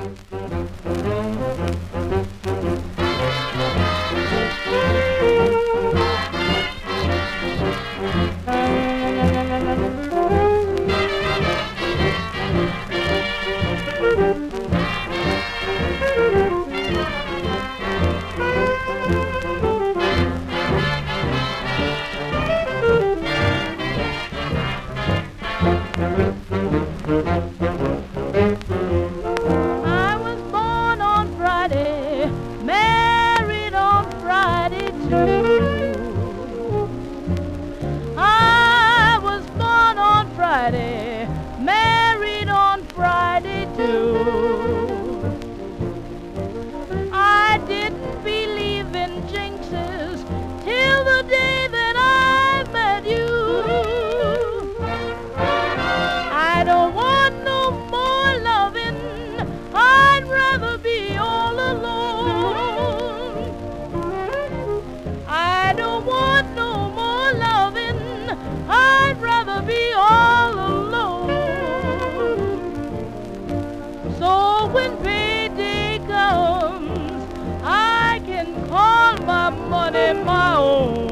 I was born on Friday, married on Friday too. I was born on Friday, married on Friday too. I didn't believe in jinxes till the day that I met you. I don't want no more loving, I'd rather be all alone. I don't want no more loving, I'd rather be all alone. So when payday comes, I can call my money my own.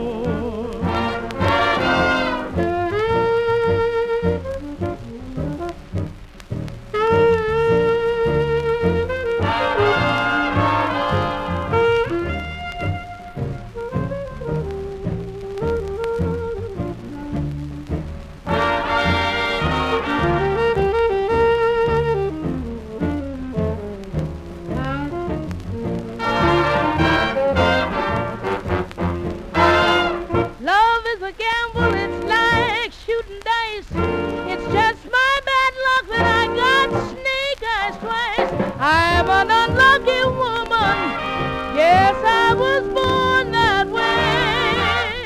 Love is a gamble, it's like shooting dice. It's just my bad luck that I got snake eyes twice. I'm an unlucky woman, yes, I was born that way.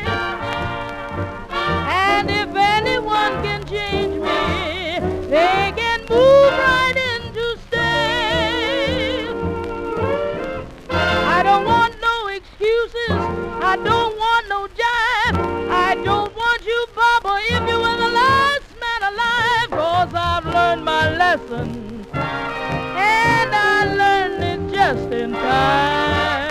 And if anyone can change me, they can move right into stay. I don't want no excuses, I don't want no jive, I don't want you, Baba, if you were the last man alive, 'cause I've learned my lesson, and I learned it just in time.